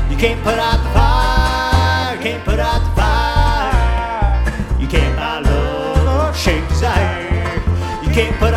You can't put out the fire, can't put out the fire. You can't buy love or shake desire. You can't put